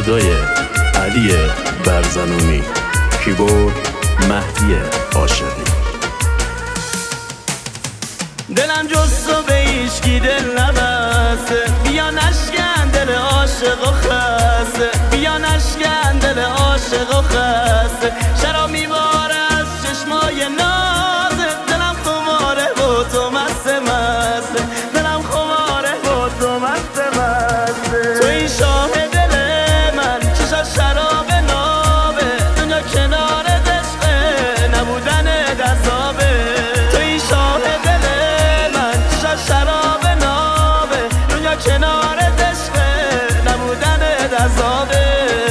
صدای علی برزنونی، کیبورد مهدی عاشقی. دلم جز تو به هیچکی دل نبسته، بیا نشکن دل عاشق و خسته، بیا نشکن دل عاشق و خسته. شراب میباره از چشمای نازه، دلم خماره و تو مست مسته، دلم خماره و تو مست مسته. تو این شاه دل من چشا شراب نابه، دنیا کنار عشقه نبودن عذابه. تو این شاه دل من چشا شراب نابه، دنیا کنار عشقه نبودن عذابه.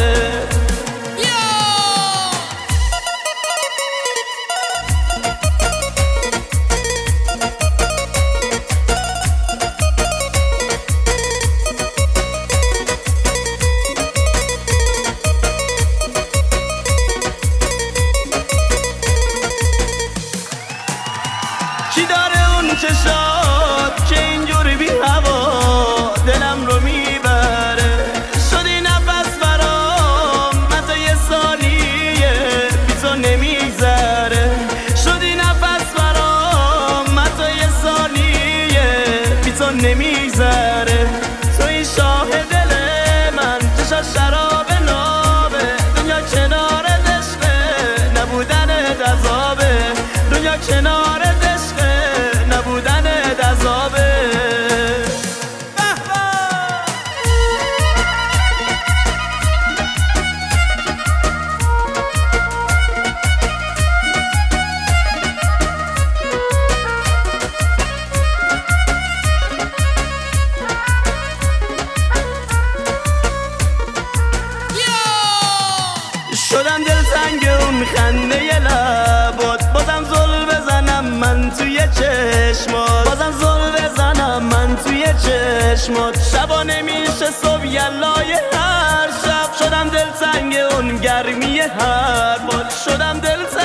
کی داره اون چشات که اینجوری بی هوا دلم رو میبره؟ شدی نفس برام من تا یه ثانیه بی تو نمیگذره، شدی نفس برام من تا یه ثانیه بی تو نمیگذره. تو این شاه دل من چشا شراب نابه، دنیا کنار عشقه نبودن عذابه، دنیا کنار نبودن عذابه. شدم دلتنگ اون خنده ی لبات، بازم زل بزنم من توی چشمات، بازم زل بزنم من توی چشمات. شبا نمیشه صبح یلای هر شب، شدم دلتنگ اون گرمی هر باد، شدم دلتنگ